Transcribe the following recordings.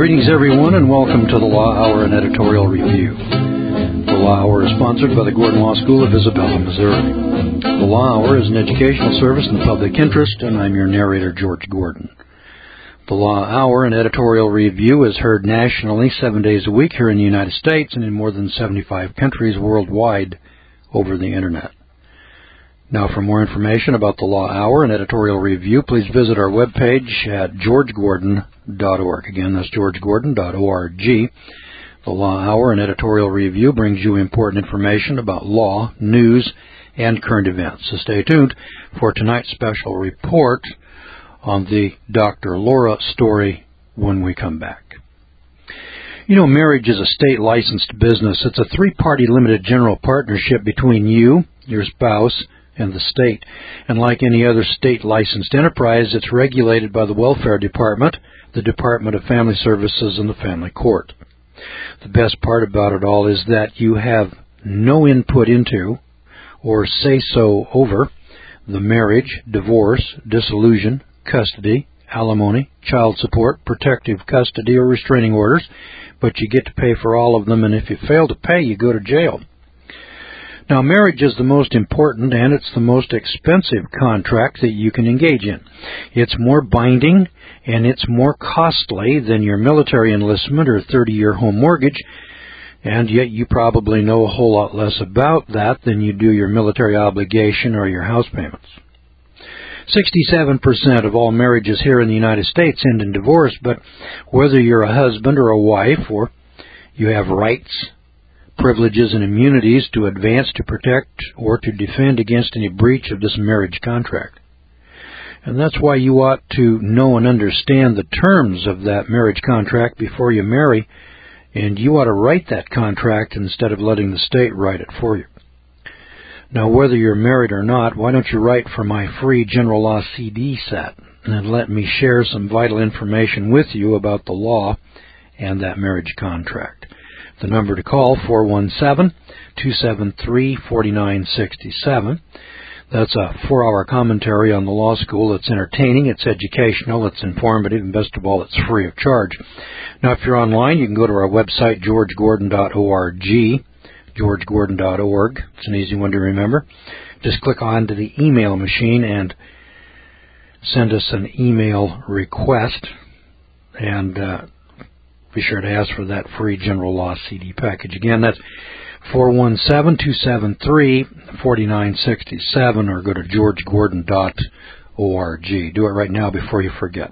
Greetings, everyone, and welcome to the Law Hour and Editorial Review. The Law Hour is sponsored by the Gordon Law School of Isabella, Missouri. The Law Hour is an educational service in the public interest, and I'm your narrator, George Gordon. The Law Hour and Editorial Review is heard nationally 7 days a week here in the United States and in more than 75 countries worldwide over the Internet. Now, for more information about the Law Hour and Editorial Review, please visit our webpage at georgegordon.org. Again, that's georgegordon.org. The Law Hour and Editorial Review brings you important information about law, news, and current events. So stay tuned for tonight's special report on the Dr. Laura story when we come back. You know, marriage is a state-licensed business. It's a three-party limited general partnership between you, your spouse, and the state. And like any other state-licensed enterprise, it's regulated by the Welfare Department, the Department of Family Services, and the Family Court. The best part about it all is that you have no input into or say-so over the marriage, divorce, dissolution, custody, alimony, child support, protective custody, or restraining orders, but you get to pay for all of them, and if you fail to pay, you go to jail. Now, marriage is the most important and it's the most expensive contract that you can engage in. It's more binding and it's more costly than your military enlistment or 30-year home mortgage, and yet you probably know a whole lot less about that than you do your military obligation or your house payments. 67% of all marriages here in the United States end in divorce, but whether you're a husband or a wife or you have rights, privileges, and immunities to advance, to protect, or to defend against any breach of this marriage contract. And that's why you ought to know and understand the terms of that marriage contract before you marry, and you ought to write that contract instead of letting the state write it for you. Now, whether you're married or not, why don't you write for my free General Law CD set and let me share some vital information with you about the law and that marriage contract. The number to call, 417-273-4967. That's a 4-hour commentary on the law school. It's entertaining, it's educational, it's informative, and best of all, it's free of charge. Now, if you're online, you can go to our website, georgegordon.org, georgegordon.org. It's an easy one to remember. Just click on to the email machine and send us an email request, and be sure to ask for that free General Law CD package. Again, that's 417-273-4967, or go to georgegordon.org. Do it right now before you forget.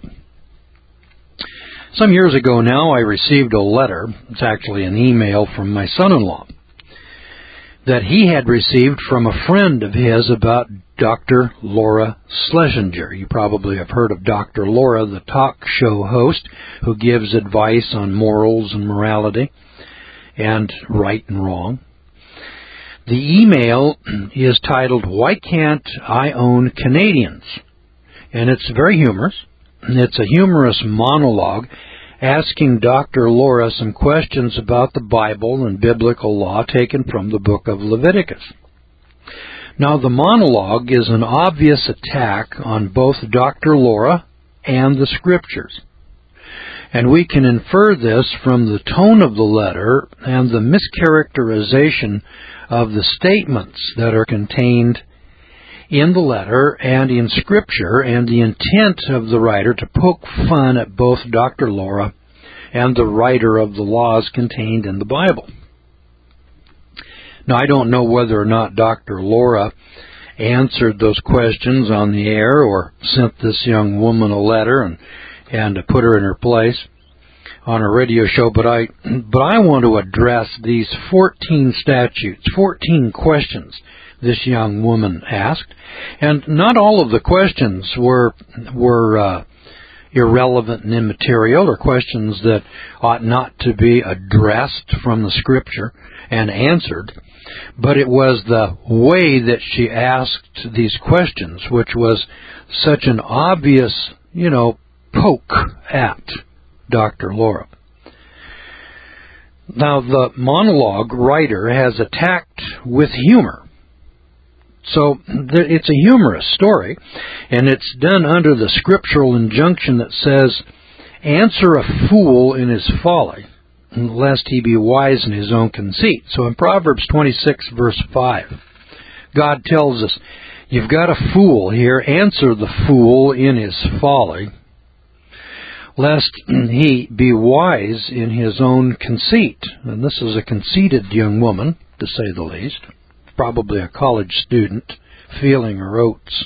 Some years ago now, I received a letter, it's actually an email from my son-in-law, that he had received from a friend of his about Dr. Laura Schlesinger. You probably have heard of Dr. Laura, the talk show host who gives advice on morals and morality and right and wrong. The email is titled, "Why Can't I Own Canadians?" And it's very humorous. It's a humorous monologue asking Dr. Laura some questions about the Bible and biblical law taken from the book of Leviticus. Now, the monologue is an obvious attack on both Dr. Laura and the Scriptures. And we can infer this from the tone of the letter and the mischaracterization of the statements that are contained in the letter and in Scripture, and the intent of the writer to poke fun at both Dr. Laura and the writer of the laws contained in the Bible. Now, I don't know whether or not Dr. Laura answered those questions on the air or sent this young woman a letter and put her in her place on a radio show, but I want to address these 14 statutes, 14 questions this young woman asked, and not all of the questions were irrelevant and immaterial, or questions that ought not to be addressed from the Scripture and answered, but it was the way that she asked these questions, which was such an obvious, poke at Dr. Laura. Now, the monologue writer has attacked with humor. So it's a humorous story, and it's done under the scriptural injunction that says, Answer a fool in his folly, lest he be wise in his own conceit. So in Proverbs 26, verse 5, God tells us, you've got a fool here. Answer the fool in his folly, lest he be wise in his own conceit. And this is a conceited young woman, to say the least, probably a college student, feeling her oats.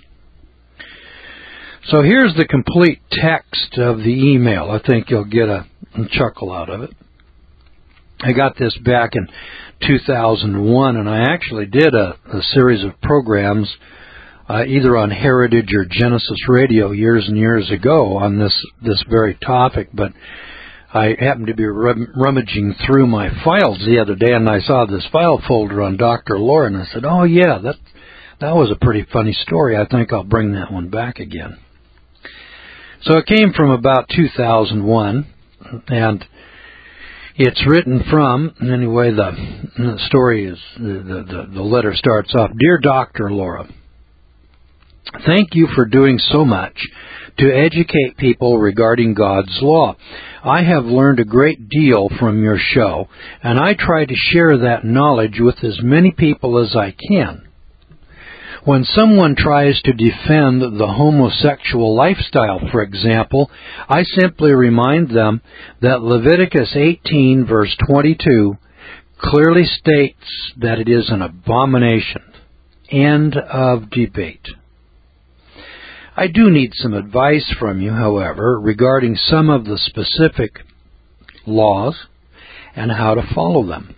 So here's the complete text of the email. I think you'll get a chuckle out of it. I got this back in 2001, and I actually did a series of programs either on Heritage or Genesis Radio years and years ago on this very topic, but I happened to be rummaging through my files the other day, and I saw this file folder on Dr. Laura, and I said, oh yeah, that was a pretty funny story. I think I'll bring that one back again. So it came from about 2001, and it's written from, anyway, the story is, the letter starts off, Dear Dr. Laura, thank you for doing so much to educate people regarding God's law. I have learned a great deal from your show, and I try to share that knowledge with as many people as I can. When someone tries to defend the homosexual lifestyle, for example, I simply remind them that Leviticus 18, verse 22, clearly states that it is an abomination. End of debate. I do need some advice from you, however, regarding some of the specific laws and how to follow them.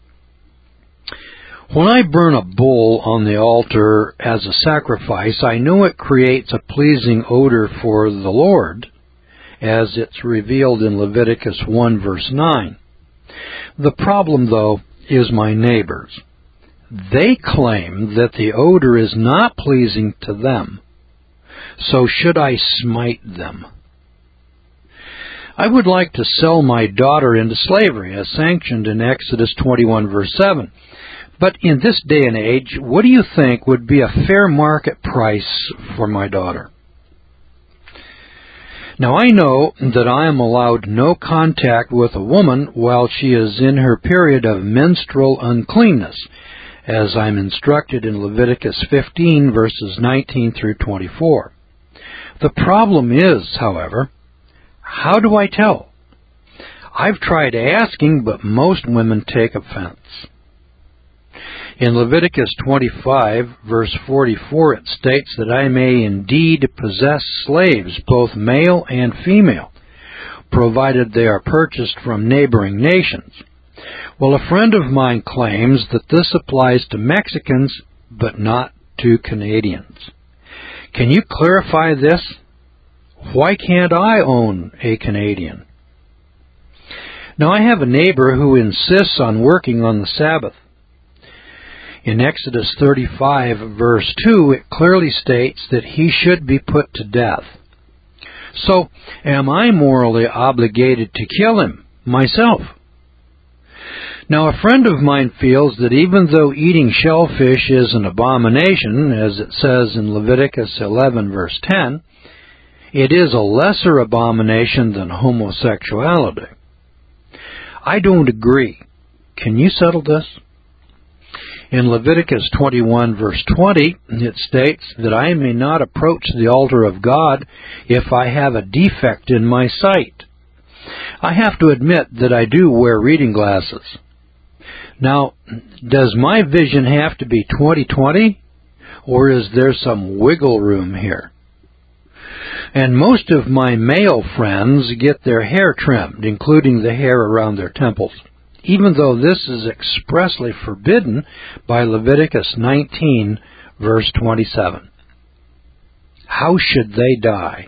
When I burn a bull on the altar as a sacrifice, I know it creates a pleasing odor for the Lord, as it's revealed in Leviticus 1, verse 9. The problem, though, is my neighbors. They claim that the odor is not pleasing to them. So should I smite them? I would like to sell my daughter into slavery, as sanctioned in Exodus 21, verse 7. But in this day and age, what do you think would be a fair market price for my daughter? Now, I know that I am allowed no contact with a woman while she is in her period of menstrual uncleanness, as I'm instructed in Leviticus 15, verses 19 through 24. The problem is, however, how do I tell? I've tried asking, but most women take offense. In Leviticus 25, verse 44, it states that I may indeed possess slaves, both male and female, provided they are purchased from neighboring nations. Well, a friend of mine claims that this applies to Mexicans, but not to Canadians. Can you clarify this? Why can't I own a Canadian? Now, I have a neighbor who insists on working on the Sabbath. In Exodus 35, verse 2, it clearly states that he should be put to death. So, am I morally obligated to kill him myself? Now, a friend of mine feels that even though eating shellfish is an abomination, as it says in Leviticus 11, verse 10, it is a lesser abomination than homosexuality. I don't agree. Can you settle this? In Leviticus 21, verse 20, it states that I may not approach the altar of God if I have a defect in my sight. I have to admit that I do wear reading glasses. Now, does my vision have to be 20/20, or is there some wiggle room here? And most of my male friends get their hair trimmed, including the hair around their temples, even though this is expressly forbidden by Leviticus 19, verse 27. How should they die?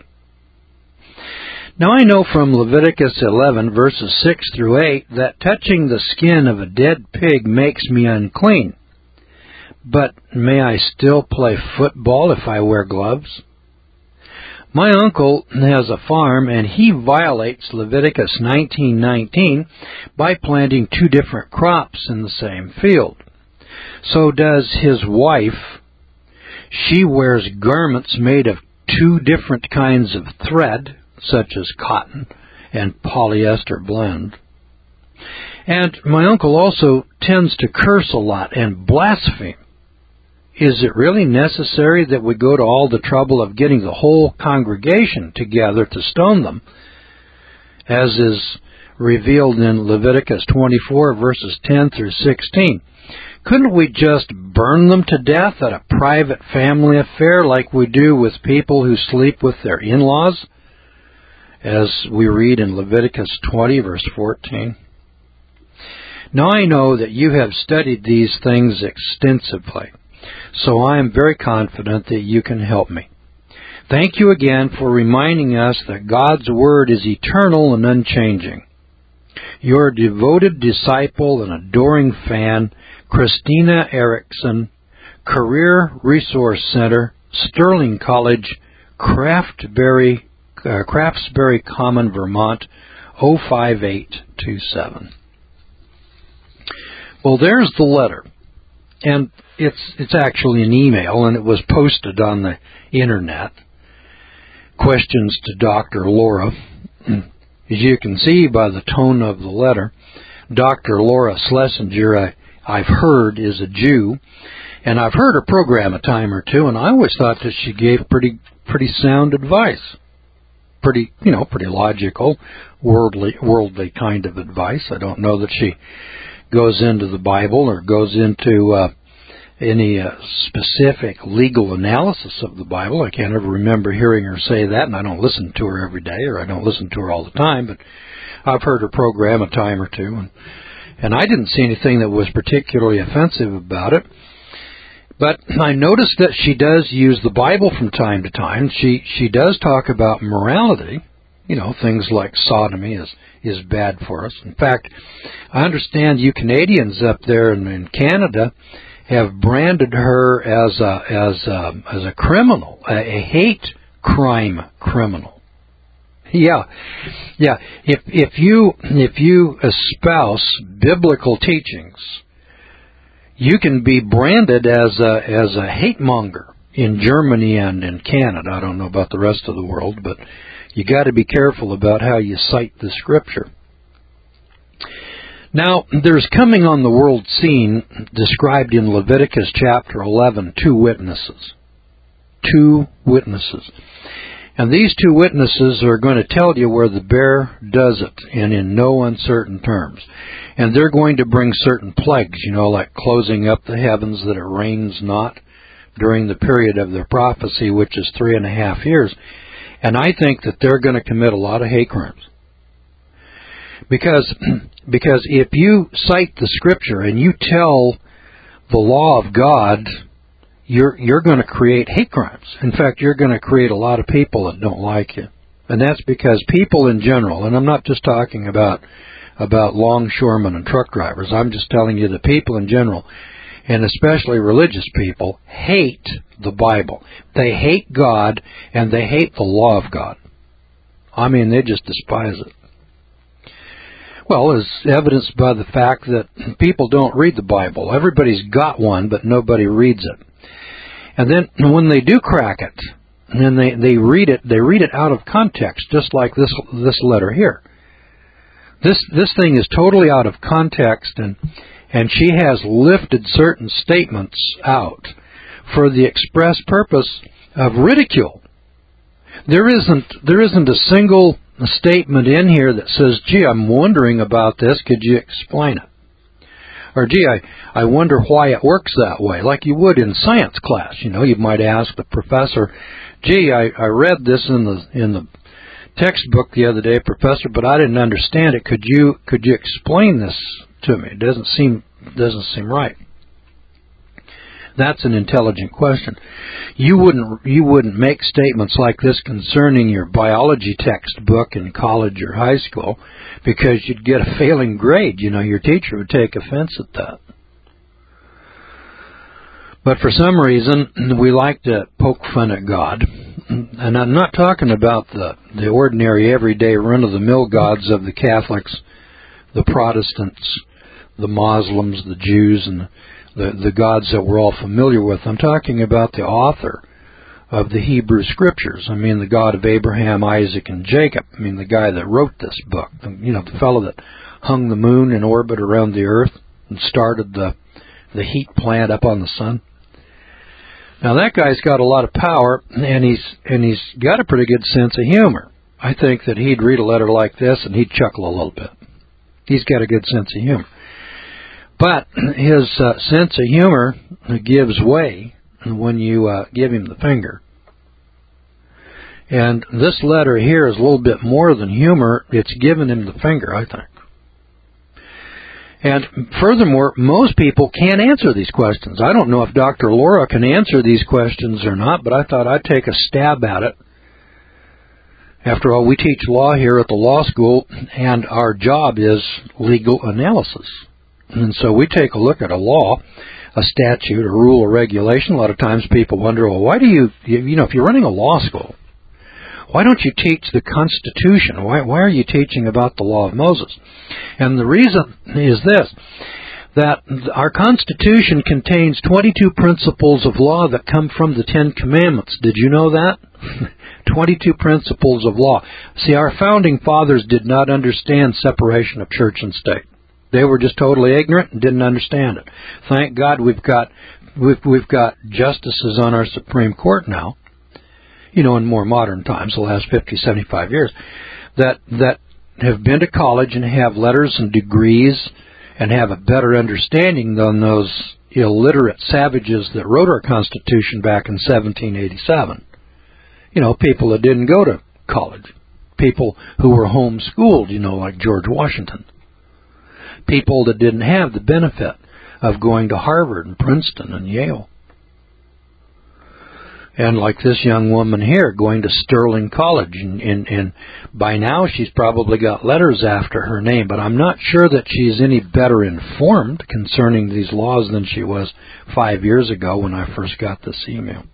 Now, I know from Leviticus 11, verses 6 through 8, that touching the skin of a dead pig makes me unclean. But may I still play football if I wear gloves? My uncle has a farm, and he violates Leviticus 19:19 by planting two different crops in the same field. So does his wife. She wears garments made of two different kinds of thread, such as cotton and polyester blend. And my uncle also tends to curse a lot and blaspheme. Is it really necessary that we go to all the trouble of getting the whole congregation together to stone them, as is revealed in Leviticus 24, verses 10 through 16? Couldn't we just burn them to death at a private family affair like we do with people who sleep with their in-laws, as we read in Leviticus 20, verse 14? Now I know that you have studied these things extensively, so I am very confident that you can help me. Thank you again for reminding us that God's Word is eternal and unchanging. Your devoted disciple and adoring fan, Christina Erickson, Career Resource Center, Sterling College, Craftsbury Common, Vermont, 05827. Well, there's the letter, and it's actually an email, and it was posted on the Internet. Questions to Dr. Laura. As you can see by the tone of the letter, Dr. Laura Schlesinger, I've heard, is a Jew, and I've heard her program a time or two, and I always thought that she gave pretty sound advice. Pretty logical, worldly kind of advice. I don't know that she goes into the Bible or goes into any specific legal analysis of the Bible. I can't ever remember hearing her say that, and I don't listen to her every day, or I don't listen to her all the time, but I've heard her program a time or two, and I didn't see anything that was particularly offensive about it. But I noticed that she does use the Bible from time to time. She does talk about morality. Things like sodomy is bad for us. In fact, I understand you Canadians up there in Canada have branded her as a criminal, a hate crime criminal. Yeah. If you espouse biblical teachings, you can be branded as a hate monger in Germany and in Canada. I don't know about the rest of the world, but you got to be careful about how you cite the Scripture. Now, there's coming on the world scene, described in Leviticus chapter 11, two witnesses. Two witnesses. And these two witnesses are going to tell you where the bear does it, and in no uncertain terms. And they're going to bring certain plagues, like closing up the heavens that it rains not during the period of their prophecy, which is 3.5 years. And I think that they're going to commit a lot of hate crimes. Because if you cite the Scripture and you tell the law of God, you're going to create hate crimes. In fact, you're going to create a lot of people that don't like you. And that's because people in general, and I'm not just talking about longshoremen and truck drivers, I'm just telling you that people in general, and especially religious people, hate the Bible. They hate God, and they hate the law of God. I mean, they just despise it. Well, as evidenced by the fact that people don't read the Bible. Everybody's got one, but nobody reads it. And then when they do crack it, and they read it out of context, just like this letter here. This thing is totally out of context, and she has lifted certain statements out for the express purpose of ridicule. There isn't a single statement in here that says, gee, I'm wondering about this, could you explain it? Or, gee, I wonder why it works that way, like you would in science class. You might ask the professor, gee, I read this in the textbook the other day, Professor, but I didn't understand it. Could you explain this to me? It doesn't seem right. That's an intelligent question. You wouldn't make statements like this concerning your biology textbook in college or high school because you'd get a failing grade. Your teacher would take offense at that. But for some reason, we like to poke fun at God. And I'm not talking about the ordinary, everyday, run-of-the-mill gods of the Catholics, the Protestants, the Muslims, the Jews, and the gods that we're all familiar with. I'm talking about the author of the Hebrew Scriptures. I mean, the God of Abraham, Isaac, and Jacob. I mean, the guy that wrote this book. The fellow that hung the moon in orbit around the earth and started the heat plant up on the sun. Now, that guy's got a lot of power, and he's got a pretty good sense of humor. I think that he'd read a letter like this, and he'd chuckle a little bit. He's got a good sense of humor. But his sense of humor gives way when you give him the finger. And this letter here is a little bit more than humor. It's giving him the finger, I think. And furthermore, most people can't answer these questions. I don't know if Dr. Laura can answer these questions or not, but I thought I'd take a stab at it. After all, we teach law here at the law school, and our job is legal analysis. And so we take a look at a law, a statute, a rule, or regulation. A lot of times people wonder, well, why do you if you're running a law school, why don't you teach the Constitution? Why are you teaching about the law of Moses? And the reason is this, that our Constitution contains 22 principles of law that come from the Ten Commandments. Did you know that? 22 principles of law. See, our founding fathers did not understand separation of church and state. They were just totally ignorant and didn't understand it. Thank God we've got justices on our Supreme Court now, in more modern times, the last 50, 75 years, that have been to college and have letters and degrees and have a better understanding than those illiterate savages that wrote our Constitution back in 1787. People that didn't go to college. People who were homeschooled, like George Washington. People that didn't have the benefit of going to Harvard and Princeton and Yale. And like this young woman here, going to Sterling College. And by now she's probably got letters after her name, but I'm not sure that she's any better informed concerning these laws than she was 5 years ago when I first got this email.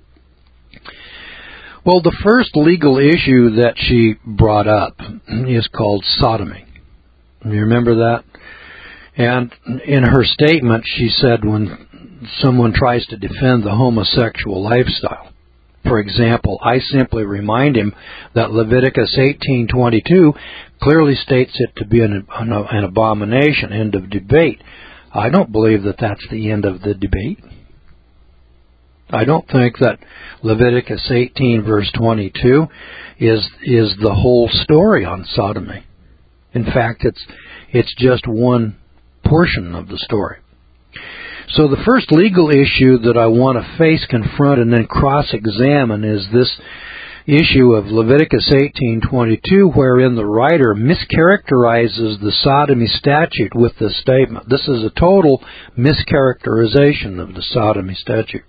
Well, the first legal issue that she brought up is called sodomy. You remember that? And in her statement, she said when someone tries to defend the homosexual lifestyle, for example, I simply remind him that Leviticus 18:22 clearly states it to be an abomination. End of debate. I don't believe that that's the end of the debate. I don't think that Leviticus 18 verse 22 is the whole story on sodomy. In fact, it's just one portion of the story. So the first legal issue that I want to face, confront, and then cross-examine is this issue of Leviticus 18:22, wherein the writer mischaracterizes the sodomy statute with this statement. This is a total mischaracterization of the sodomy statute.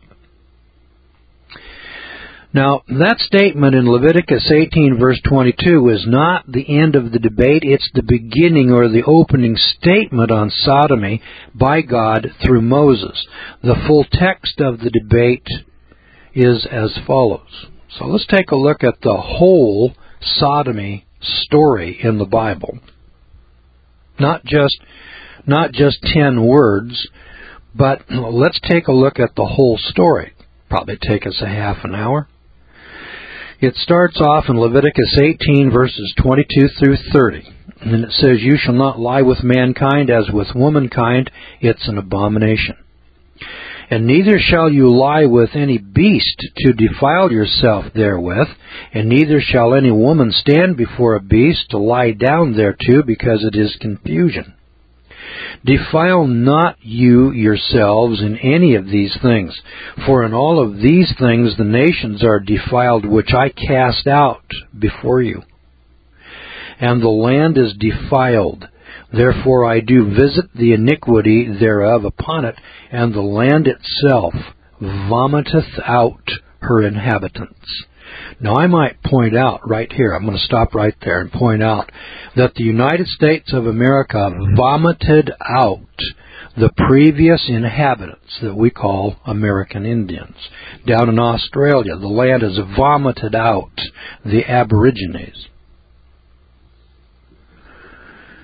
Now, that statement in Leviticus 18 verse 22 is not the end of the debate. It's the beginning or the opening statement on sodomy by God through Moses. The full text of the debate is as follows. So let's take a look at the whole sodomy story in the Bible. Not just 10 words, but let's take a look at the whole story. Probably take us a half an hour. It starts off in Leviticus 18, verses 22 through 30. And it says, "You shall not lie with mankind as with womankind. It's an abomination. And neither shall you lie with any beast to defile yourself therewith. And neither shall any woman stand before a beast to lie down thereto, because it is confusion. Defile not you yourselves in any of these things, for in all of these things the nations are defiled, which I cast out before you. And the land is defiled, therefore I do visit the iniquity thereof upon it, and the land itself vomiteth out her inhabitants." Now, I might point out right here, I'm going to stop right there and point out that the United States of America vomited out the previous inhabitants that we call American Indians. Down in Australia, the land has vomited out the Aborigines.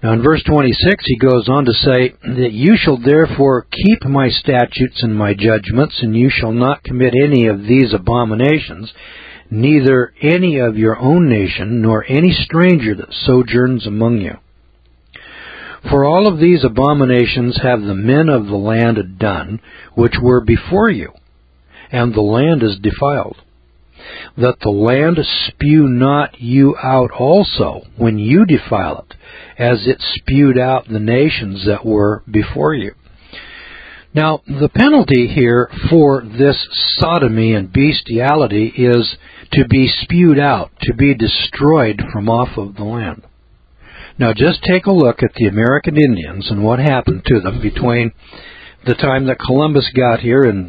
Now in verse 26 he goes on to say that you shall therefore keep my statutes and my judgments, and you shall not commit any of these abominations, neither any of your own nation, nor any stranger that sojourns among you. For all of these abominations have the men of the land done, which were before you, and the land is defiled. That the land spew not you out also when you defile it, as it spewed out the nations that were before you. Now, the penalty here for this sodomy and bestiality is to be spewed out, to be destroyed from off of the land. Now, just take a look at the American Indians and what happened to them between the time that Columbus got here in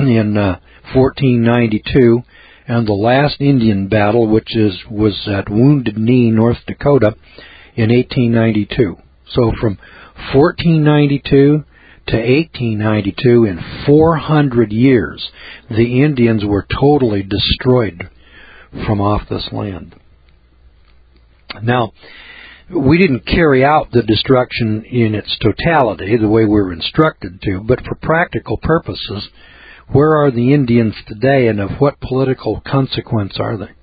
1492 and the last Indian battle, which was at Wounded Knee, North Dakota, in 1892. So from 1492 to 1892, in 400 years, the Indians were totally destroyed from off this land. Now, we didn't carry out the destruction in its totality the way we were instructed to, but for practical purposes, where are the Indians today, and of what political consequence are they?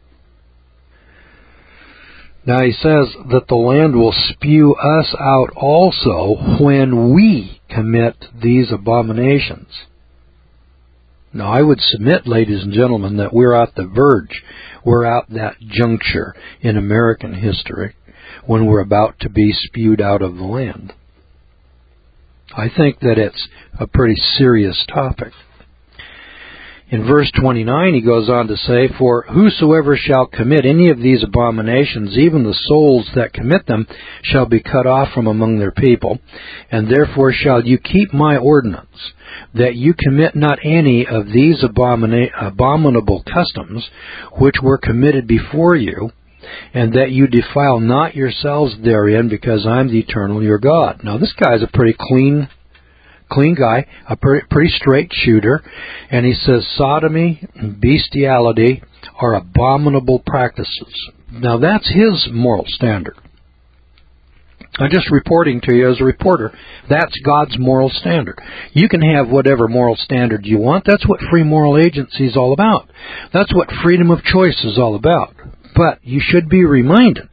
Now he says that the land will spew us out also when we commit these abominations. Now I would submit, ladies and gentlemen, that we're at the verge, we're at that juncture in American history when we're about to be spewed out of the land. I think that it's a pretty serious topic. In verse 29, he goes on to say, For whosoever shall commit any of these abominations, even the souls that commit them, shall be cut off from among their people. And therefore shall you keep my ordinance, that you commit not any of these abominable customs, which were committed before you, and that you defile not yourselves therein, because I am the eternal your God. Now this guy's a pretty clean guy, a pretty straight shooter, and he says sodomy and bestiality are abominable practices. Now that's his moral standard. I'm just reporting to you as a reporter. That's God's moral standard. You can have whatever moral standard you want. That's what free moral agency is all about. That's what freedom of choice is all about. But you should be reminded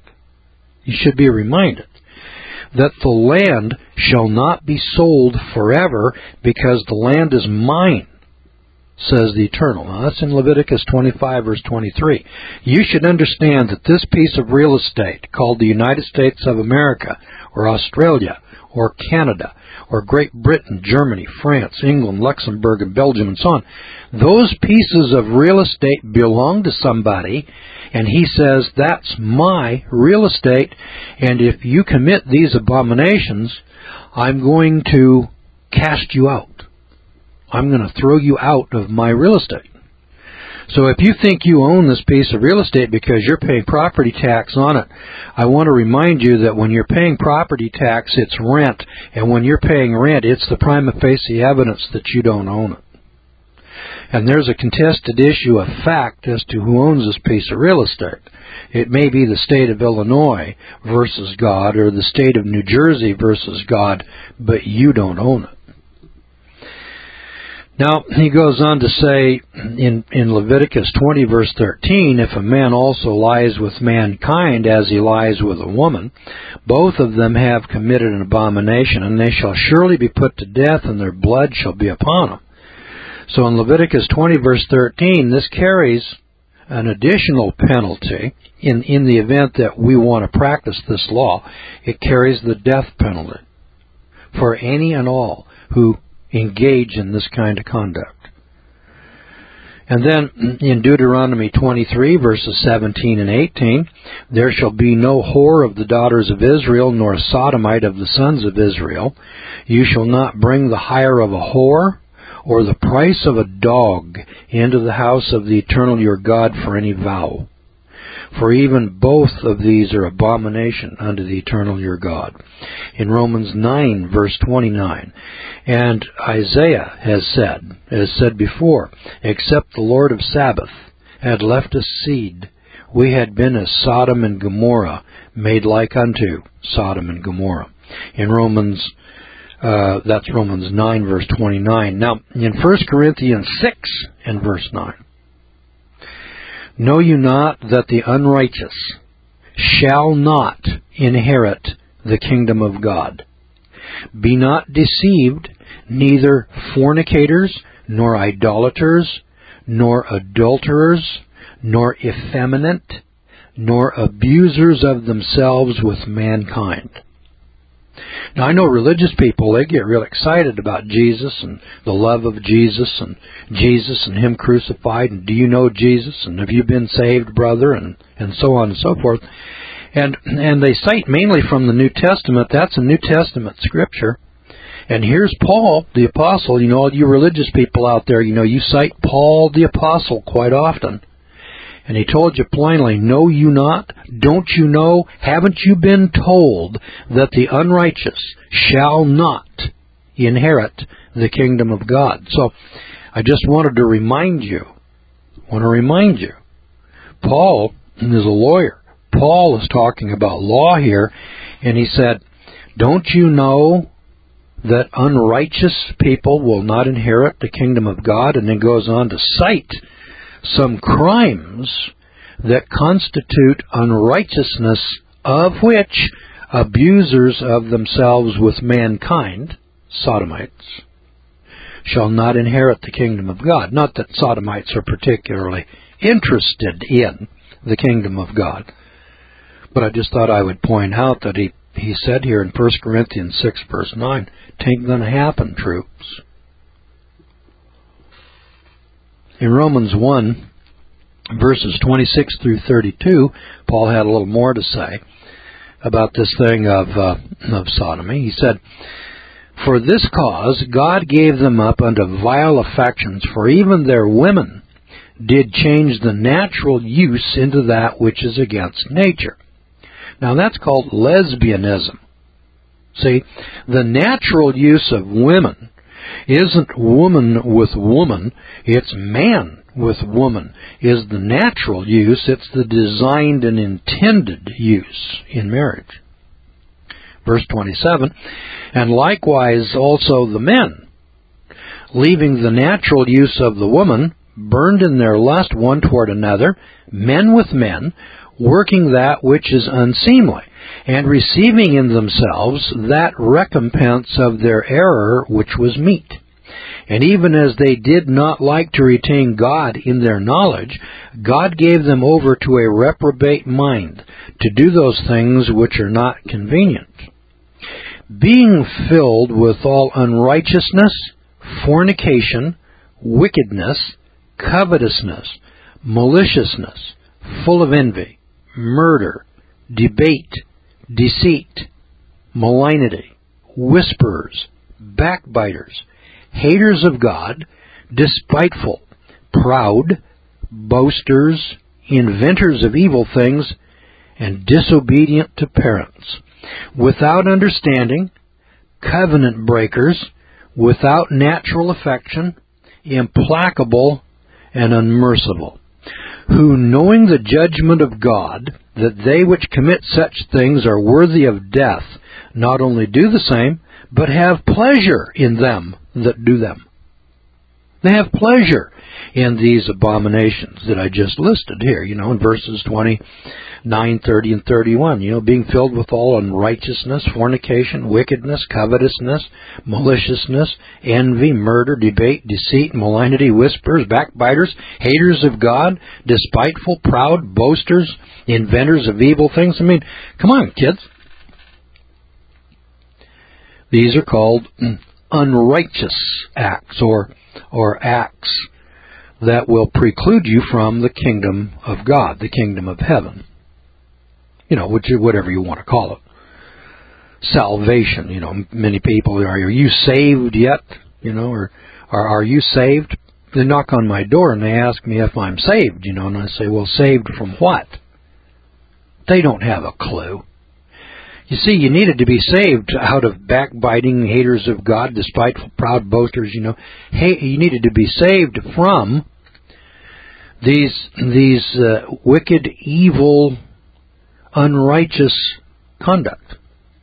that the land shall not be sold forever, because the land is mine, says the Eternal. Now that's in Leviticus 25, verse 23. You should understand that this piece of real estate, called the United States of America, or Australia, or Canada, or Great Britain, Germany, France, England, Luxembourg, and Belgium, and so on, those pieces of real estate belong to somebody, and he says, that's my real estate, and if you commit these abominations, I'm going to cast you out. I'm going to throw you out of my real estate. So if you think you own this piece of real estate because you're paying property tax on it, I want to remind you that when you're paying property tax, it's rent, and when you're paying rent, it's the prima facie evidence that you don't own it. And there's a contested issue of fact as to who owns this piece of real estate. It may be the state of Illinois versus God, or the state of New Jersey versus God, but you don't own it. Now, he goes on to say in Leviticus 20, verse 13, if a man also lies with mankind as he lies with a woman, both of them have committed an abomination, and they shall surely be put to death, and their blood shall be upon them. So in Leviticus 20, verse 13, this carries an additional penalty in the event that we want to practice this law. It carries the death penalty for any and all who engage in this kind of conduct. And then in Deuteronomy 23, verses 17 and 18, there shall be no whore of the daughters of Israel, nor sodomite of the sons of Israel. You shall not bring the hire of a whore, or the price of a dog into the house of the Eternal your God for any vow. For even both of these are abomination unto the Eternal your God. In Romans 9, verse 29, and Isaiah has said before, except the Lord of Sabbath had left a seed, we had been as Sodom and Gomorrah, made like unto Sodom and Gomorrah. In Romans, that's Romans 9, verse 29. Now, in 1 Corinthians 6 and verse 9, know you not that the unrighteous shall not inherit the kingdom of God? Be not deceived, neither fornicators, nor idolaters, nor adulterers, nor effeminate, nor abusers of themselves with mankind. Now, I know religious people, they get real excited about Jesus and the love of Jesus and Him crucified, and do you know Jesus, and have you been saved, brother, and so on and so forth. And they cite mainly from the New Testament. That's a New Testament scripture. And here's Paul, the apostle. You know, all you religious people out there, you know, you cite Paul the apostle quite often. And he told you plainly, know you not? Don't you know? Haven't you been told that the unrighteous shall not inherit the kingdom of God? So I just wanted to remind you, Paul is a lawyer. Paul is talking about law here, and he said, don't you know that unrighteous people will not inherit the kingdom of God? And then goes on to cite some crimes that constitute unrighteousness, of which abusers of themselves with mankind, sodomites, shall not inherit the kingdom of God. Not that sodomites are particularly interested in the kingdom of God, but I just thought I would point out that he said here in 1 Corinthians 6, verse 9, "'Tain't gonna happen, troops." In Romans 1, verses 26 through 32, Paul had a little more to say about this thing of sodomy. He said, "For this cause God gave them up unto vile affections, for even their women did change the natural use into that which is against nature." Now that's called lesbianism. See, the natural use of women isn't woman with woman, it's man with woman is the natural use. It's the designed and intended use in marriage. Verse 27, "And likewise also the men, leaving the natural use of the woman, burned in their lust one toward another, men with men, working that which is unseemly, and receiving in themselves that recompense of their error which was meet. And even as they did not like to retain God in their knowledge, God gave them over to a reprobate mind, to do those things which are not convenient. Being filled with all unrighteousness, fornication, wickedness, covetousness, maliciousness, full of envy, murder, debate, deceit, malignity, whisperers, backbiters, haters of God, despiteful, proud, boasters, inventors of evil things, and disobedient to parents, without understanding, covenant breakers, without natural affection, implacable, and unmerciful, who, knowing the judgment of God, that they which commit such things are worthy of death, not only do the same, but have pleasure in them that do them." They have pleasure in these abominations that I just listed here, in verses 29, 30, and 31. Being filled with all unrighteousness, fornication, wickedness, covetousness, maliciousness, envy, murder, debate, deceit, malignity, whisperers, backbiters, haters of God, despiteful, proud, boasters, inventors of evil things. Come on, kids. These are called unrighteous acts, or acts that will preclude you from the kingdom of God, the kingdom of heaven. Whatever you want to call it. Salvation, many people, are you saved yet? Or are you saved? They knock on my door and they ask me if I'm saved, and I say, well, saved from what? They don't have a clue. You see, you needed to be saved out of backbiting, haters of God, despiteful, proud boasters, Hey, you needed to be saved from these wicked, evil, unrighteous conduct.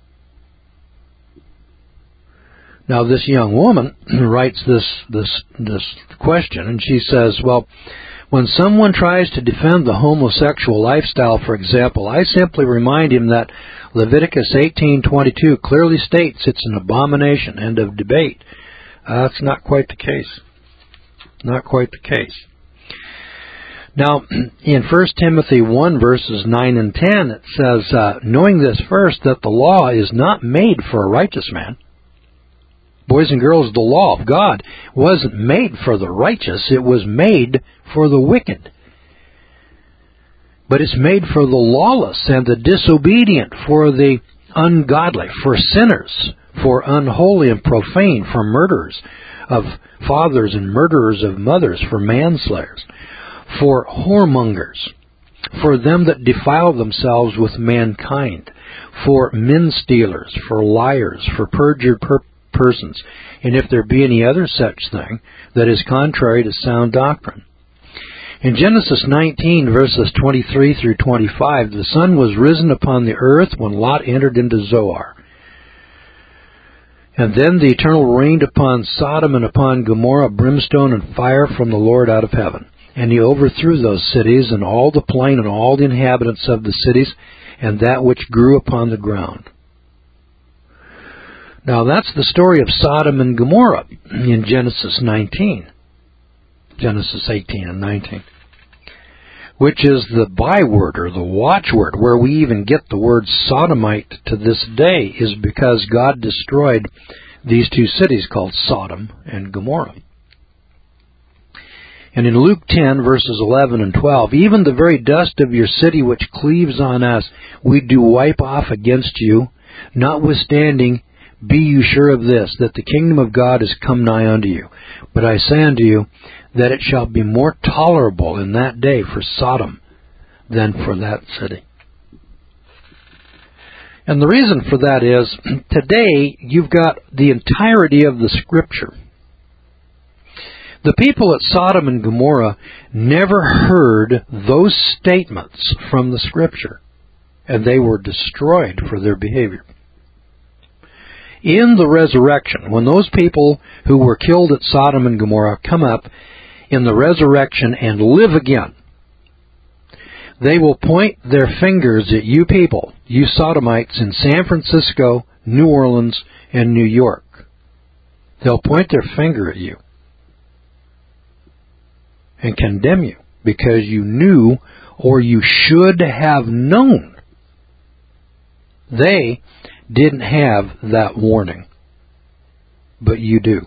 Now, this young woman writes this question, and she says, well, when someone tries to defend the homosexual lifestyle, for example, I simply remind him that Leviticus 18:22 clearly states it's an abomination. End of debate. That's not quite the case. Not quite the case. Now, in 1 Timothy 1, verses 9 and 10, it says, knowing this first, that the law is not made for a righteous man. Boys and girls, the law of God wasn't made for the righteous. It was made for the wicked. But it's made for the lawless and the disobedient, for the ungodly, for sinners, for unholy and profane, for murderers of fathers and murderers of mothers, for manslayers, for whoremongers, for them that defile themselves with mankind, for men stealers, for liars, for perjured persons, and if there be any other such thing that is contrary to sound doctrine. In Genesis 19, verses 23 through 25, the sun was risen upon the earth when Lot entered into Zoar. And then the Eternal rained upon Sodom and upon Gomorrah brimstone and fire from the Lord out of heaven. And he overthrew those cities, and all the plain, and all the inhabitants of the cities, and that which grew upon the ground. Now that's the story of Sodom and Gomorrah in Genesis 19. Genesis 18 and 19. Which is the byword or the watchword where we even get the word sodomite to this day, is because God destroyed these two cities called Sodom and Gomorrah. And in Luke 10, verses 11 and 12, even the very dust of your city which cleaves on us, we do wipe off against you. Notwithstanding, be you sure of this, that the kingdom of God is come nigh unto you. But I say unto you, that it shall be more tolerable in that day for Sodom than for that city. And the reason for that is, today you've got the entirety of the Scripture. The people at Sodom and Gomorrah never heard those statements from the Scripture, and they were destroyed for their behavior. In the resurrection, when those people who were killed at Sodom and Gomorrah come up in the resurrection and live again, they will point their fingers at you people, you Sodomites in San Francisco, New Orleans, and New York. They'll point their finger at you and condemn you because you knew, or you should have known. They didn't have that warning, but you do.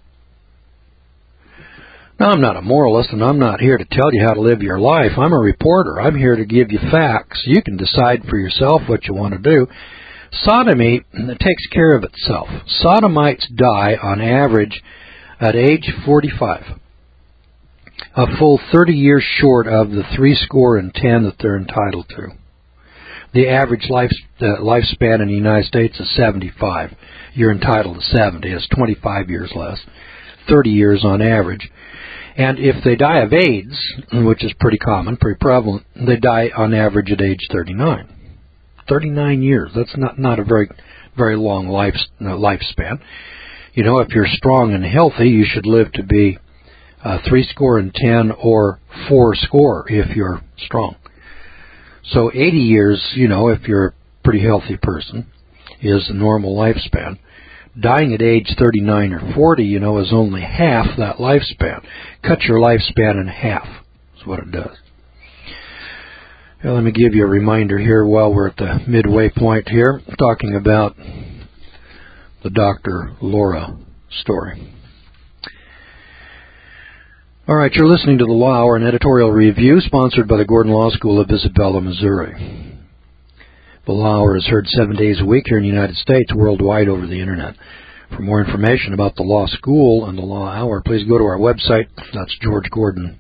Now, I'm not a moralist, and I'm not here to tell you how to live your life. I'm a reporter. I'm here to give you facts. You can decide for yourself what you want to do. Sodomy takes care of itself. Sodomites die on average at age 45, a full 30 years short of the 70 that they're entitled to. The average lifespan in the United States is 75. You're entitled to 70. It's 25 years less. 30 years on average. And if they die of AIDS, which is pretty common, pretty prevalent, they die on average at age 39. 39 years. That's not a very long lifespan. You know, if you're strong and healthy, you should live to be 70 or 80 if you're strong. So 80 years, you know, if you're a pretty healthy person, is the normal lifespan. Dying at age 39 or 40, you know, is only half that lifespan. Cut your lifespan in half is what it does. Now, let me give you a reminder here while we're at the midway point here, talking about the Dr. Laura story. All right, you're listening to the Law Hour, an editorial review sponsored by the Gordon Law School of Isabella, Missouri. The Law Hour is heard 7 days a week here in the United States, worldwide over the Internet. For more information about the Law School and the Law Hour, please go to our website. That's georgegordon.org.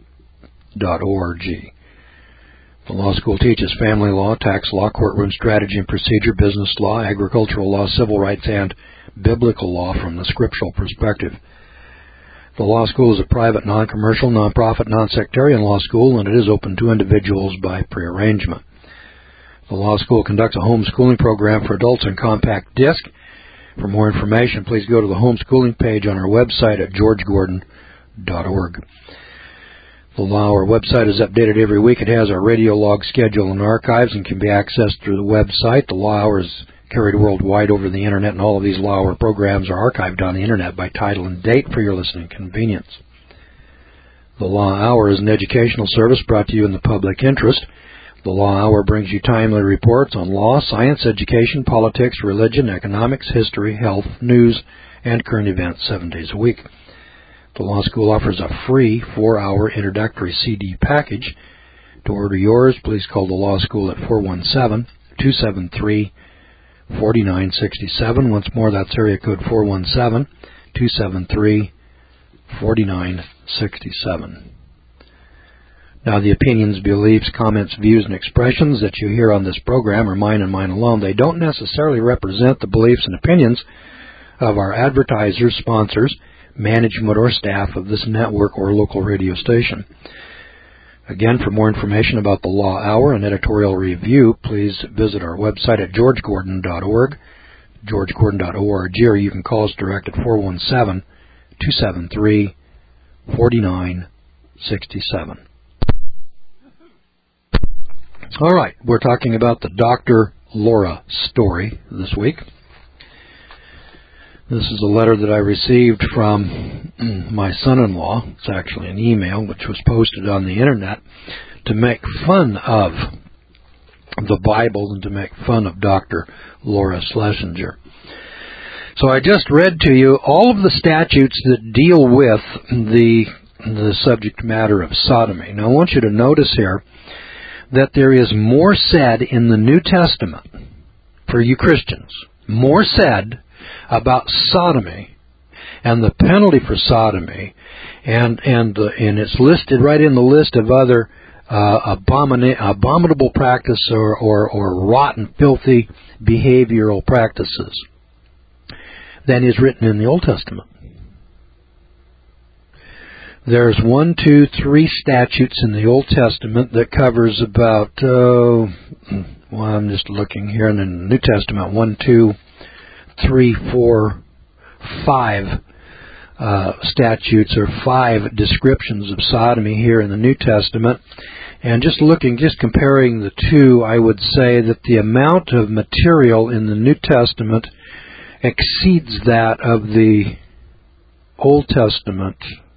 The Law School teaches family law, tax law, courtroom strategy and procedure, business law, agricultural law, civil rights, and biblical law from the scriptural perspective. The law school is a private, non-commercial, non-profit, non-sectarian law school, and it is open to individuals by prearrangement. The law school conducts a homeschooling program for adults on compact disc. For more information, please go to the homeschooling page on our website at georgegordon.org. The Law Hour website is updated every week. It has our radio log schedule and archives and can be accessed through the website. The Law Hour is carried worldwide over the Internet, and all of these Law Hour programs are archived on the Internet by title and date for your listening convenience. The Law Hour is an educational service brought to you in the public interest. The Law Hour brings you timely reports on law, science, education, politics, religion, economics, history, health, news, and current events 7 days a week. The Law School offers a free 4-hour introductory CD package. To order yours, please call the Law School at 417-273-4967. Once more, that's area code 417-273-4967. Now, the opinions, beliefs, comments, views, and expressions that you hear on this program are mine and mine alone. They don't necessarily represent the beliefs and opinions of our advertisers, sponsors, management, or staff of this network or local radio station. Again, for more information about the Law Hour and editorial review, please visit our website at georgegordon.org, georgegordon.org, or you can call us direct at 417-273-4967. All right, we're talking about the Dr. Laura story this week. This is a letter that I received from my son-in-law. It's actually an email which was posted on the Internet to make fun of the Bible and to make fun of Dr. Laura Schlesinger. So I just read to you all of the statutes that deal with the subject matter of sodomy. Now I want you to notice here that there is more said in the New Testament, for you Christians, more said about sodomy and the penalty for sodomy, and it's listed right in the list of other abominable practice or rotten, filthy behavioral practices than is written in the Old Testament. There's 1, 2, 3 statutes in the Old Testament that covers about, I'm just looking here, and in the New Testament, 1, 2, 3, 4, 5 statutes or 5 descriptions of sodomy here in the New Testament. And just comparing the two, I would say that the amount of material in the New Testament exceeds that of the Old Testament.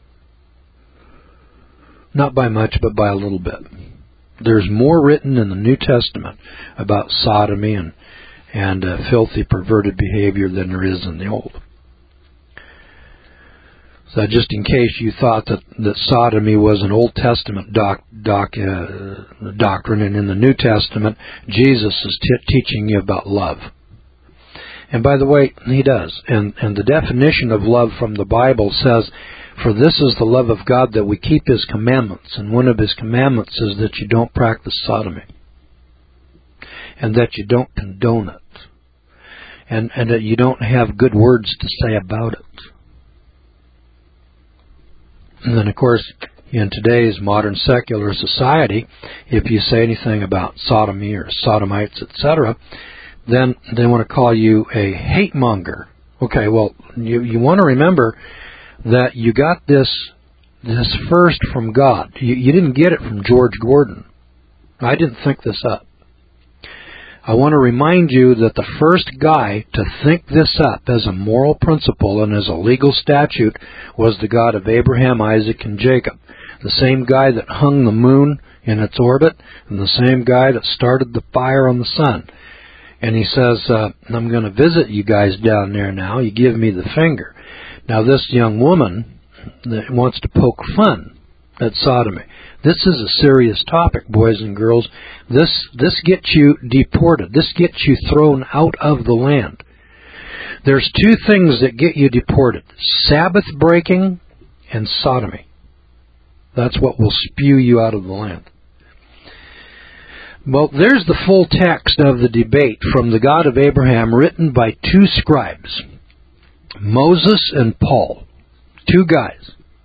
Not by much, but by a little bit. There's more written in the New Testament about sodomy and filthy, perverted behavior than there is in the Old. So just in case you thought that sodomy was an Old Testament doctrine, and in the New Testament, Jesus is teaching you about love. And by the way, he does. And the definition of love from the Bible says, "For this is the love of God, that we keep His commandments." And one of His commandments is that you don't practice sodomy. And that you don't condone it. And that you don't have good words to say about it. And then, of course, in today's modern secular society, if you say anything about sodomy or sodomites, etc., then they want to call you a hate monger. Okay, well, you want to remember that you got this first from God. You didn't get it from George Gordon. I didn't think this up. I want to remind you that the first guy to think this up as a moral principle and as a legal statute was the God of Abraham, Isaac, and Jacob. The same guy that hung the moon in its orbit, and the same guy that started the fire on the sun. And he says, I'm going to visit you guys down there now. You give me the finger. Now this young woman that wants to poke fun at sodomy. This is a serious topic, boys and girls. This gets you deported. This gets you thrown out of the land. There's 2 things that get you deported: Sabbath breaking and sodomy. That's what will spew you out of the land. Well, there's the full text of the debate from the God of Abraham, written by 2 scribes, Moses and Paul. 2 guys.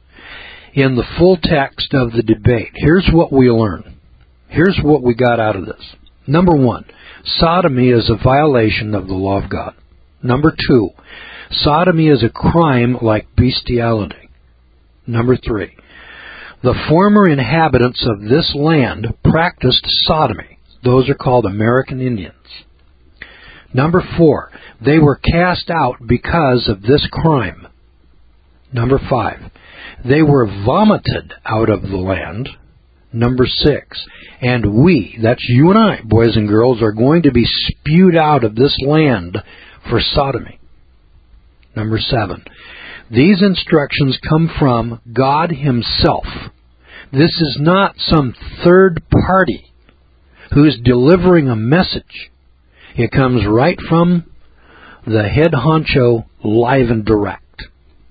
in the full text of the debate, here's what we learn. Here's what we got out of this. Number 1, sodomy is a violation of the law of God. Number 2, sodomy is a crime like bestiality. Number 3, the former inhabitants of this land practiced sodomy. Those are called American Indians. Number 4, they were cast out because of this crime. Number 5, they were vomited out of the land. Number 6, and we, that's you and I, boys and girls, are going to be spewed out of this land for sodomy. Number 7, these instructions come from God Himself. This is not some third party who's delivering a message. It comes right from the head honcho, live and direct.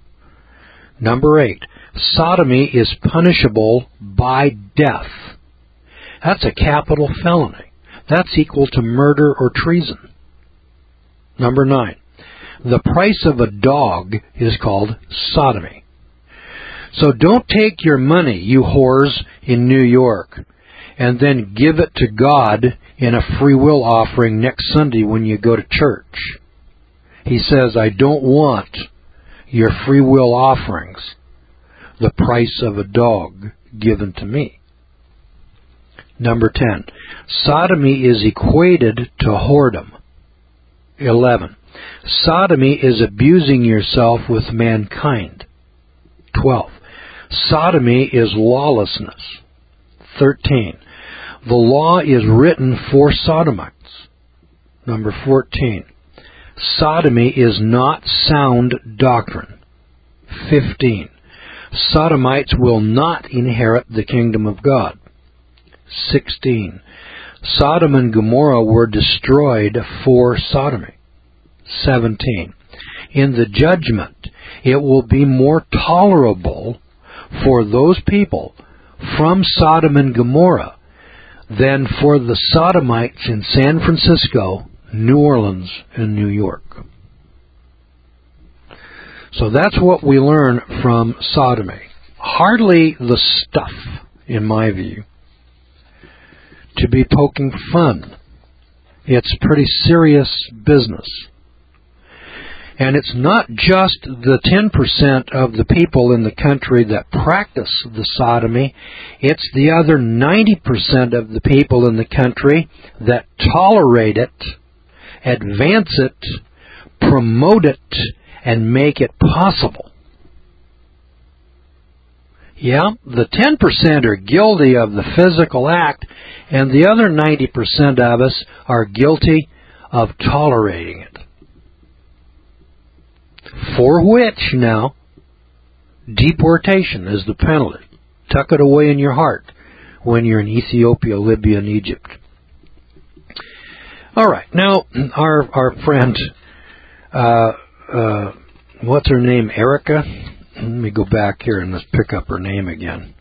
Number 8, sodomy is punishable by death. That's a capital felony. That's equal to murder or treason. Number 9, the price of a dog is called sodomy. So don't take your money, you whores in New York, and then give it to God in a free will offering next Sunday when you go to church. He says, I don't want your free will offerings, the price of a dog given to me. Number 10, sodomy is equated to whoredom. 11, sodomy is abusing yourself with mankind. 12, sodomy is lawlessness. 13, the law is written for sodomites. Number 14, sodomy is not sound doctrine. 15, sodomites will not inherit the kingdom of God. 16, Sodom and Gomorrah were destroyed for sodomy. 17, in the judgment, it will be more tolerable for those people from Sodom and Gomorrah than for the sodomites in San Francisco, New Orleans, and New York. So that's what we learn from sodomy. Hardly the stuff, in my view, to be poking fun. It's pretty serious business. And it's not just the 10% of the people in the country that practice the sodomy. It's the other 90% of the people in the country that tolerate it, advance it, promote it, and make it possible. Yeah, the 10% are guilty of the physical act, and the other 90% of us are guilty of tolerating it. For which, now, deportation is the penalty. Tuck it away in your heart when you're in Ethiopia, Libya, and Egypt. All right, now, our friend, what's her name, Erica? Let me go back here and let's pick up her name again.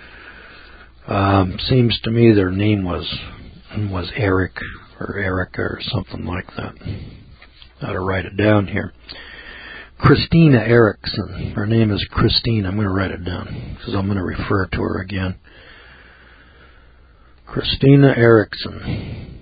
Seems to me their name was Eric or Erica or something like that. Got to write it down here. Christina Erickson. Her name is Christine. I'm going to write it down because I'm going to refer to her again. Christina Erickson.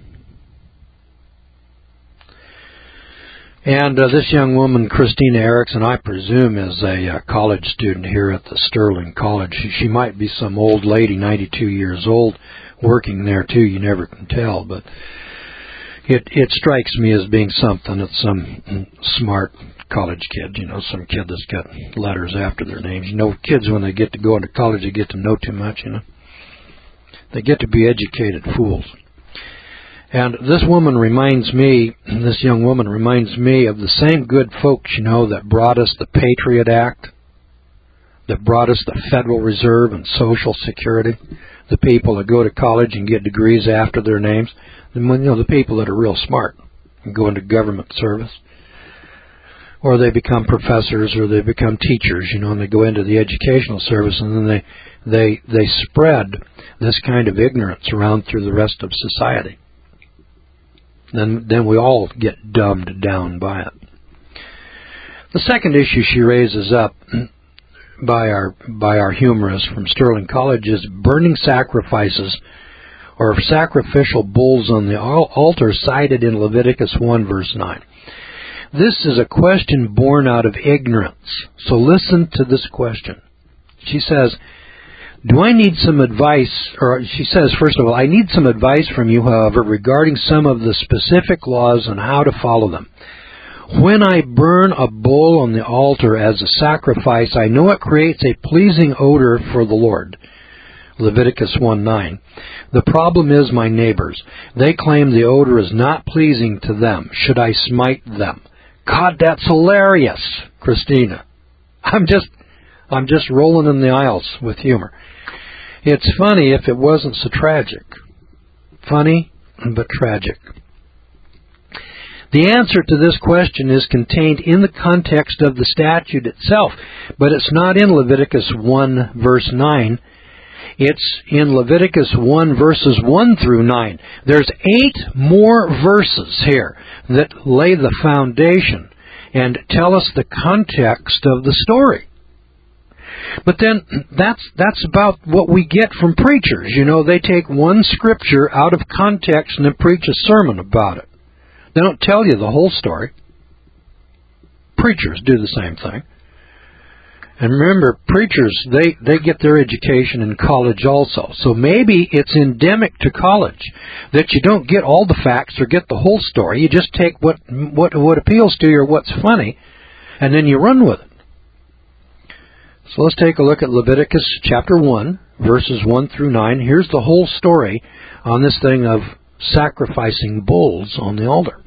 And this young woman, Christina Erickson, I presume is a college student here at the Sterling College. She might be some old lady, 92 years old, working there too. You never can tell, but it strikes me as being something. It's some smart college kid, some kid that's got letters after their names. Kids, when they get to go into college, they get to know too much, They get to be educated fools. And this young woman reminds me of the same good folks, that brought us the Patriot Act, that brought us the Federal Reserve and Social Security, the people that go to college and get degrees after their names, the people that are real smart and go into government service. Or they become professors, or they become teachers, and they go into the educational service, and then they spread this kind of ignorance around through the rest of society. Then we all get dumbed down by it. The second issue she raises up by our humorist from Sterling College is burning sacrifices or sacrificial bulls on the altar cited in Leviticus 1 verse 9. This is a question born out of ignorance. So listen to this question. She says, do I need some advice, or she says, first of all, I need some advice from you, however, regarding some of the specific laws and how to follow them. When I burn a bull on the altar as a sacrifice, I know it creates a pleasing odor for the Lord. Leviticus 1:9. The problem is my neighbors. They claim the odor is not pleasing to them. Should I smite them? God, that's hilarious, Christina. I'm just rolling in the aisles with humor. It's funny if it wasn't so tragic. Funny, but tragic. The answer to this question is contained in the context of the statute itself, but it's not in Leviticus 1 verse 9. It's in Leviticus 1 verses 1 through 9. There's 8 more verses here that lay the foundation and tell us the context of the story. But then that's about what we get from preachers. You know, they take one scripture out of context and then preach a sermon about it. They don't tell you the whole story. Preachers do the same thing. And remember, preachers, they get their education in college also. So maybe it's endemic to college that you don't get all the facts or get the whole story. You just take what appeals to you or what's funny, and then you run with it. So let's take a look at Leviticus chapter 1, verses 1 through 9. Here's the whole story on this thing of sacrificing bulls on the altar.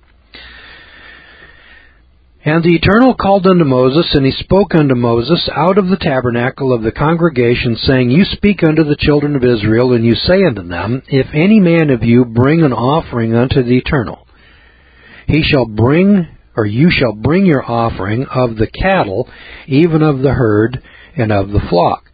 And the Eternal called unto Moses, and he spoke unto Moses out of the tabernacle of the congregation, saying, You speak unto the children of Israel, and you say unto them, If any man of you bring an offering unto the Eternal, you shall bring your offering of the cattle, even of the herd, and of the flock.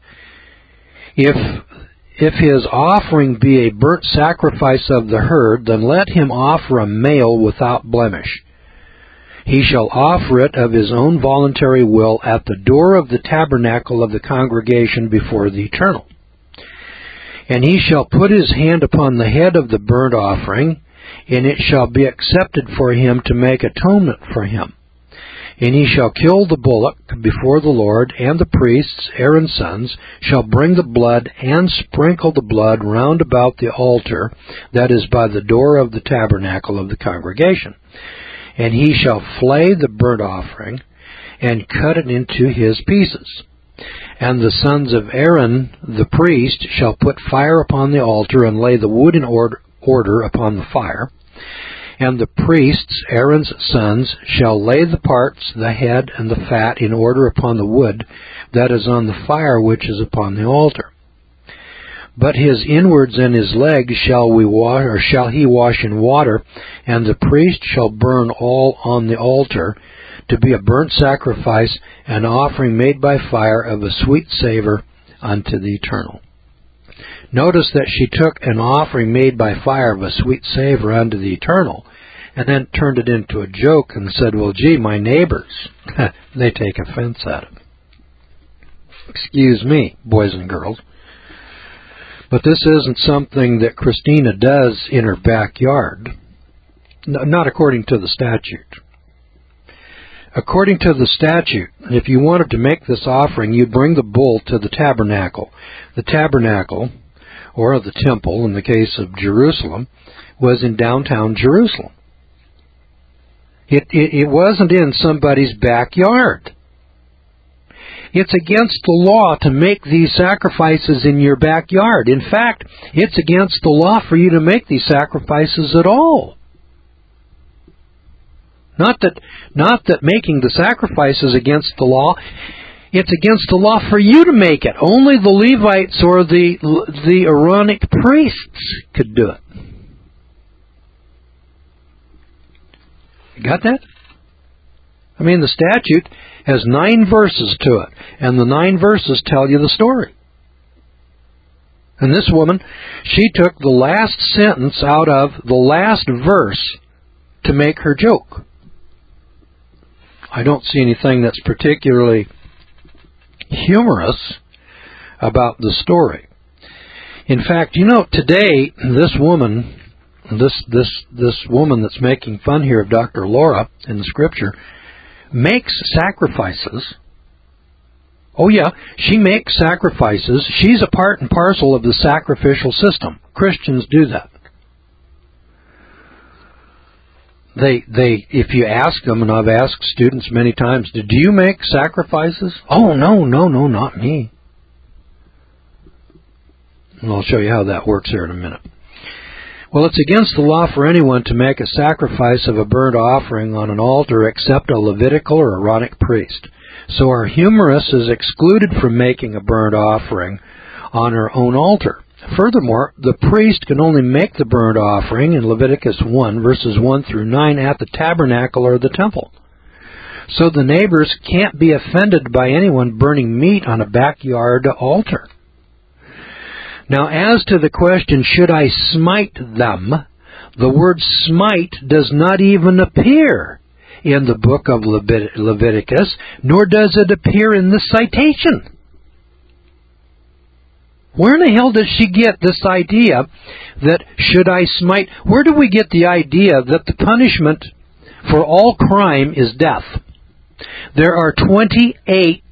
If his offering be a burnt sacrifice of the herd, then let him offer a male without blemish. He shall offer it of his own voluntary will at the door of the tabernacle of the congregation before the Eternal. And he shall put his hand upon the head of the burnt offering, and it shall be accepted for him to make atonement for him. And he shall kill the bullock before the Lord, and the priests, Aaron's sons, shall bring the blood and sprinkle the blood round about the altar that is by the door of the tabernacle of the congregation. And he shall flay the burnt offering, and cut it into his pieces. And the sons of Aaron the priest shall put fire upon the altar, and lay the wood in order upon the fire. And the priests, Aaron's sons, shall lay the parts, the head, and the fat in order upon the wood that is on the fire which is upon the altar. But his inwards and his legs shall he wash in water, and the priest shall burn all on the altar, to be a burnt sacrifice, an offering made by fire of a sweet savor unto the Eternal. Notice that she took an offering made by fire of a sweet savor unto the Eternal, and then turned it into a joke and said, well, gee, my neighbors, they take offense at it. Excuse me, boys and girls. But this isn't something that Christina does in her backyard. Not according to the statute. According to the statute, if you wanted to make this offering, you'd bring the bull to the tabernacle. The tabernacle, or the temple in the case of Jerusalem, was in downtown Jerusalem. It wasn't in somebody's backyard. It's against the law to make these sacrifices in your backyard. In fact, it's against the law for you to make these sacrifices at all. Not that making the sacrifice is against the law. It's against the law for you to make it. Only the Levites or the Aaronic priests could do it. You got that? I mean, the statute has 9 verses to it, and the 9 verses tell you the story. And this woman, she took the last sentence out of the last verse to make her joke. I don't see anything that's particularly humorous about the story. In fact, today, this woman that's making fun here of Dr. Laura in the Scripture makes sacrifices. Oh yeah, she makes sacrifices. She's a part and parcel of the sacrificial system. Christians do that. If you ask them, and I've asked students many times, do you make sacrifices? Oh, no, not me. And I'll show you how that works here in a minute. Well, it's against the law for anyone to make a sacrifice of a burnt offering on an altar except a Levitical or Aaronic priest. So our humoress is excluded from making a burnt offering on her own altar. Furthermore, the priest can only make the burnt offering in Leviticus 1, verses 1 through 9 at the tabernacle or the temple. So the neighbors can't be offended by anyone burning meat on a backyard altar. Now, as to the question, should I smite them, the word smite does not even appear in the book of Leviticus, nor does it appear in the citation. Where in the hell does she get this idea that should I smite? Where do we get the idea that the punishment for all crime is death? There are 28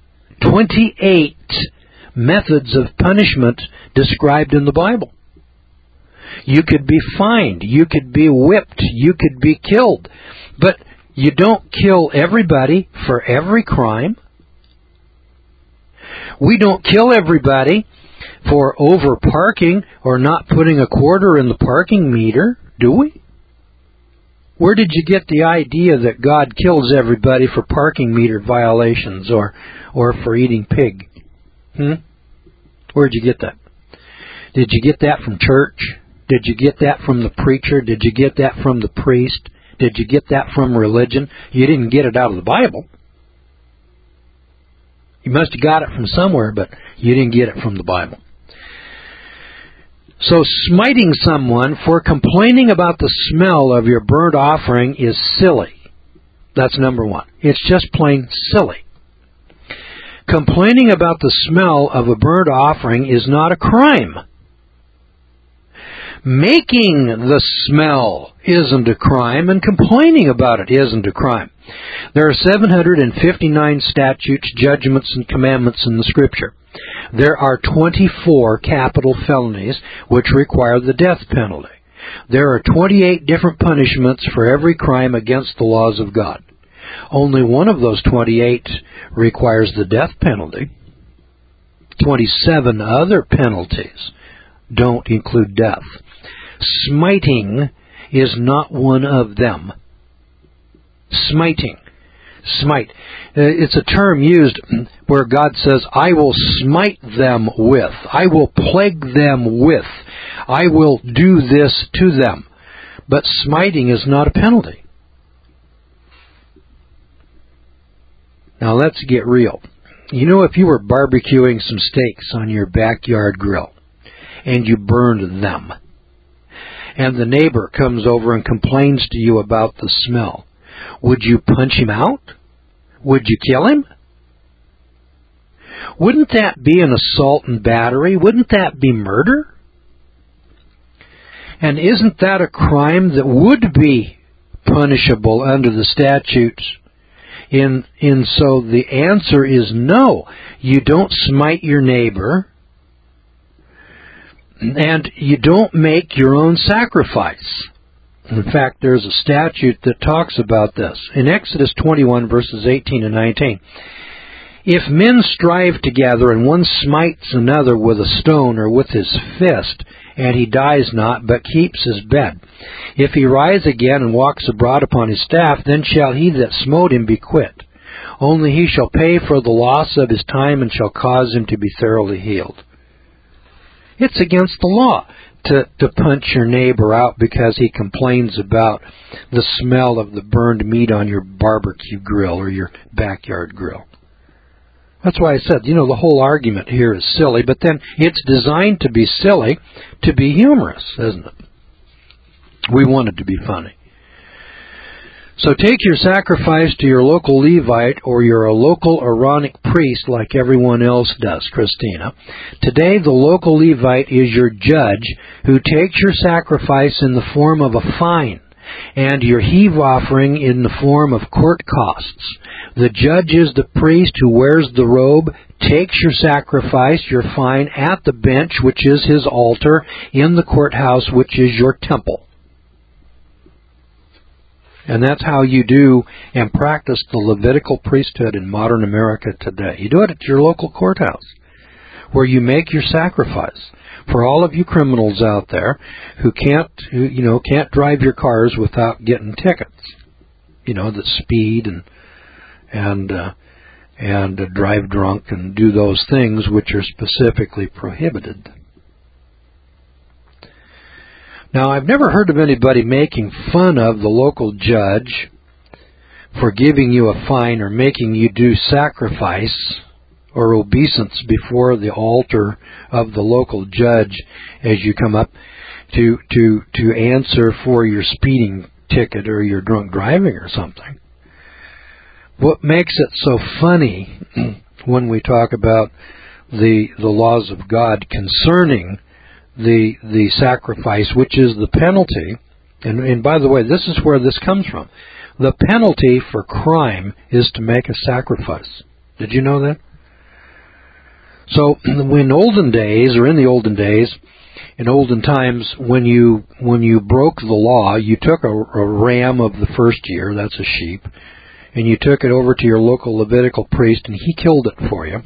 methods of punishment described in the Bible. You could be fined, you could be whipped, you could be killed, but you don't kill everybody for every crime. We don't kill everybody for over parking or not putting a quarter in the parking meter, do we? Where did you get the idea that God kills everybody for parking meter violations or for eating pig? Where'd you get that? Did you get that from church? Did you get that from the preacher? Did you get that from the priest? Did you get that from religion? You didn't get it out of the Bible. You must have got it from somewhere, but you didn't get it from the Bible. So smiting someone for complaining about the smell of your burnt offering is silly. That's number one. It's just plain silly. Complaining about the smell of a burnt offering is not a crime. Making the smell isn't a crime, and complaining about it isn't a crime. There are 759 statutes, judgments, and commandments in the Scripture. There are 24 capital felonies which require the death penalty. There are 28 different punishments for every crime against the laws of God. Only one of those 28 requires the death penalty. 27 other penalties don't include death. Smiting is not one of them. Smiting. Smite. It's a term used where God says, I will smite them with. I will plague them with. I will do this to them. But smiting is not a penalty. Now let's get real. You know, if you were barbecuing some steaks on your backyard grill and you burned them, and the neighbor comes over and complains to you about the smell, would you punch him out? Would you kill him? Wouldn't that be an assault and battery? Wouldn't that be murder? And isn't that a crime that would be punishable under the statutes? So the answer is no. You don't smite your neighbor, and you don't make your own sacrifice. In fact, there's a statute that talks about this. In Exodus 21, verses 18 and 19, if men strive together and one smites another with a stone or with his fist, and he dies not, but keeps his bed, if he rise again and walks abroad upon his staff, then shall he that smote him be quit. Only he shall pay for the loss of his time and shall cause him to be thoroughly healed. It's against the law to punch your neighbor out because he complains about the smell of the burned meat on your barbecue grill or your backyard grill. That's why I said, the whole argument here is silly, but then it's designed to be silly, to be humorous, isn't it? We want it to be funny. So take your sacrifice to your local Levite or your local Aaronic priest like everyone else does, Christina. Today, the local Levite is your judge who takes your sacrifice in the form of a fine and your heave offering in the form of court costs. The judge is the priest who wears the robe, takes your sacrifice, your fine, at the bench, which is his altar, in the courthouse, which is your temple. And that's how you do and practice the Levitical priesthood in modern America today. You do it at your local courthouse, where you make your sacrifice. For all of you criminals out there who can't drive your cars without getting tickets, that speed and drive drunk and do those things which are specifically prohibited. Now, I've never heard of anybody making fun of the local judge for giving you a fine or making you do sacrifice or obeisance before the altar of the local judge as you come up to answer for your speeding ticket or your drunk driving or something. What makes it so funny when we talk about the laws of God concerning the sacrifice, which is the penalty, and by the way, this is where this comes from. The penalty for crime is to make a sacrifice. Did you know that? So, in the olden times, when you broke the law, you took a ram of the first year, that's a sheep, and you took it over to your local Levitical priest, and he killed it for you,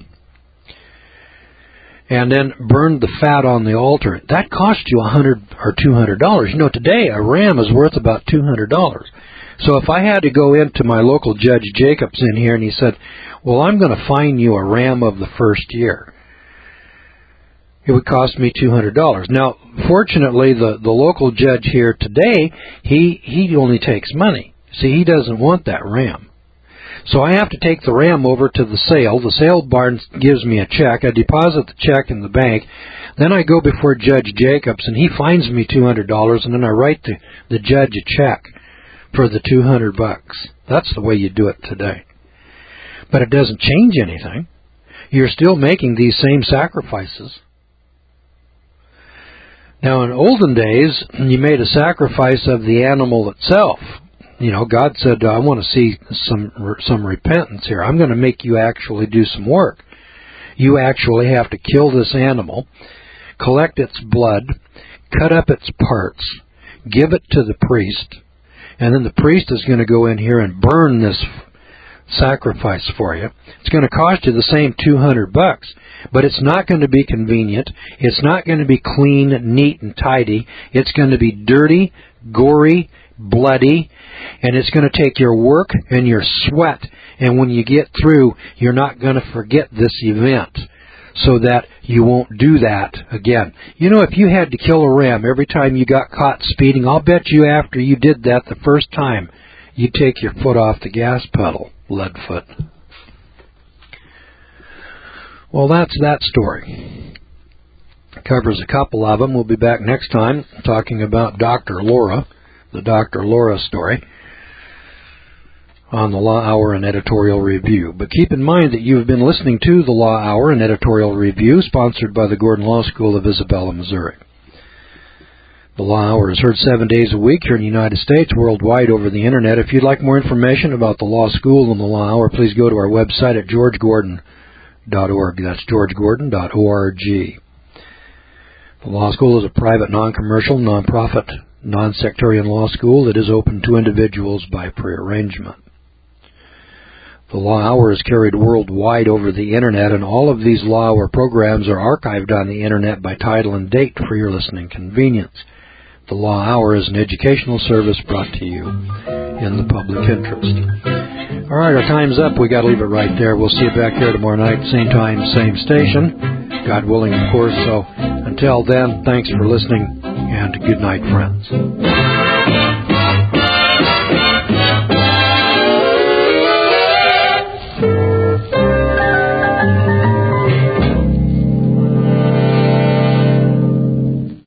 and then burned the fat on the altar. That cost you $100 or $200. Today a ram is worth about $200. So if I had to go into my local Judge Jacobs in here and he said, well, I'm going to fine you a ram of the first year, it would cost me $200. Now, fortunately, the local judge here today, he only takes money. See, he doesn't want that ram. So I have to take the ram over to the sale. The sale barn gives me a check. I deposit the check in the bank. Then I go before Judge Jacobs, and he fines me $200, and then I write the judge a check for the $200. That's the way you do it today. But it doesn't change anything. You're still making these same sacrifices. Now, in olden days, you made a sacrifice of the animal itself. God said, I want to see some repentance here. I'm going to make you actually do some work. You actually have to kill this animal, collect its blood, cut up its parts, give it to the priest, and then the priest is going to go in here and burn this sacrifice for you. It's going to cost you the same $200, but it's not going to be convenient. It's not going to be clean, neat, and tidy. It's going to be dirty, gory, bloody, and it's going to take your work and your sweat, and when you get through, you're not going to forget this event so that you won't do that again. If you had to kill a ram every time you got caught speeding, I'll bet you after you did that the first time, you'd take your foot off the gas pedal, Leadfoot. Well, that's that story. It covers a couple of them. We'll be back next time talking about Dr. Laura, the Dr. Laura story, on the Law Hour and Editorial Review. But keep in mind that you've been listening to the Law Hour and Editorial Review, sponsored by the Gordon Law School of Isabella, Missouri. The Law Hour is heard 7 days a week here in the United States, worldwide over the Internet. If you'd like more information about the Law School and the Law Hour, please go to our website at georgegordon.org. That's georgegordon.org. The Law School is a private, non-commercial, non-profit, non-sectarian law school that is open to individuals by prearrangement. The Law Hour is carried worldwide over the Internet, and all of these Law Hour programs are archived on the Internet by title and date for your listening convenience. The Law Hour is an educational service brought to you in the public interest. All right, our time's up. We got to leave it right there. We'll see you back here tomorrow night, same time, same station. God willing, of course. So until then, thanks for listening, and good night, friends.